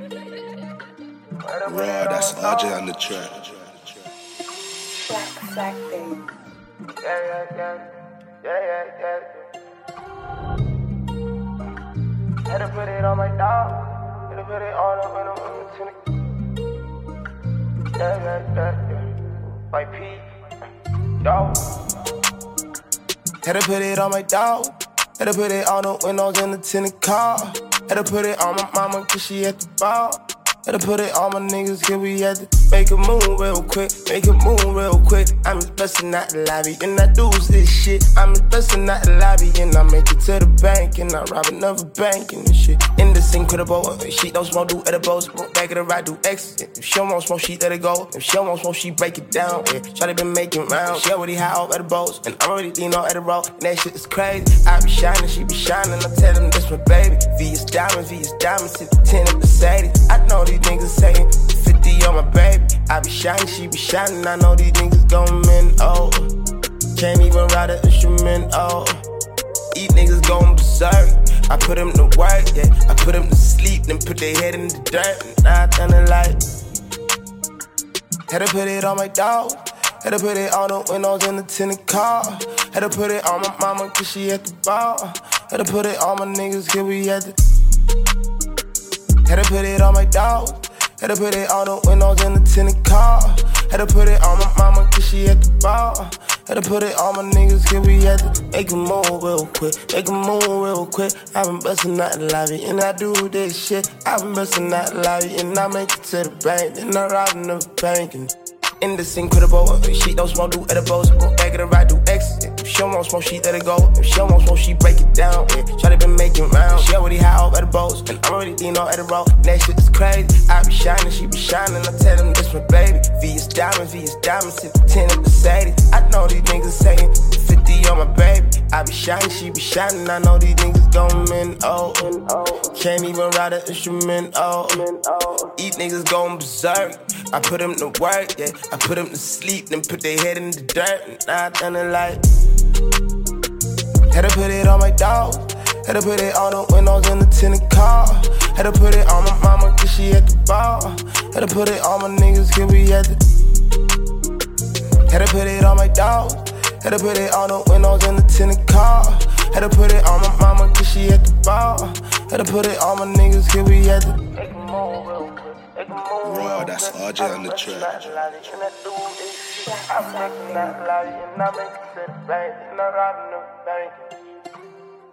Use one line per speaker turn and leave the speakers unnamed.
Raw, that's RJ on the track.
Black Sack Baby.
Yeah. Had to put it on my dog. Had to put it all up in the Yeah. My P. Dog. Had to put it on my dog. Had to put it on the windows in the tinted car. Had to put it on my mama cause she at the bar. Had to put it on my niggas cause we had to make a move real quick. I'm just bustin' out the lobby and I do this shit. I'm just bustin' out the lobby and I make it to the bank and I rob another bank and this shit. In this incredible, she don't smoke, do edibles. Back of the ride, do X. If she don't want smoke, she let it go. If she don't want smoke, she break it down. Yeah, Shawty been making rounds. She already high off edibles and I'm already lean on edible. And that shit is crazy. I be shining, she be shining. I tell them this my baby. V is diamonds, 10 in Mercedes. I know these niggas saying 50 on my baby. I be shining, she be shining. I know these niggas gon' men, oh. Can't even ride an instrument, oh. These niggas gon' berserk. I put them to work, yeah. I put them to sleep, then put their head in the dirt. And I done it like. Had to put it on my dog. Had to put it on the windows in the tinted car. Had to put it on my mama cause she at the bar. Had to put it on my niggas cause we at the. Had to put it on my dog. Had to put it on the windows in the tinted car. Had to put it on my mama cause she at the bar. Had to put it on my niggas cause we had to make a move real quick. I been bustin' out the lobby and I do this shit. I been bustin' out the lobby and I make it to the bank. Then I rob another bank and in this incredible, she don't smoke, do edibles. Back of the ride, do X. If she don't want smoke, she let it go. If she don't want smoke, she break it down. Yeah, Shawty been making rounds. She already high off edibles and I'm already lean on edible. And that shit is crazy. I be shining, she be shining. I tell them this my baby. V is diamonds, 10 in Mercedes. I know these niggas saying 50 on my baby. I be shining, she be shining. I know these niggas gon' men, oh. Can't even ride an instrument, oh. These niggas gon' berserk. I put them to work, yeah. I put them to sleep, then put their head in the dirt. And I done it like. Had to put it on my dog. Had to put it on the windows in the tinted car. Had to put it on my mama cause she at the bar. Had to put it on my niggas cause we at the. Had to put it on my dog. Had to put it on the windows in the tinted car. Had to put it on my mama cause she at the bar. Had to put it on my niggas cause we at the.
Raw, that's RJ on the track.
I'm making that lobby and I make it to the bank and I rob another bank.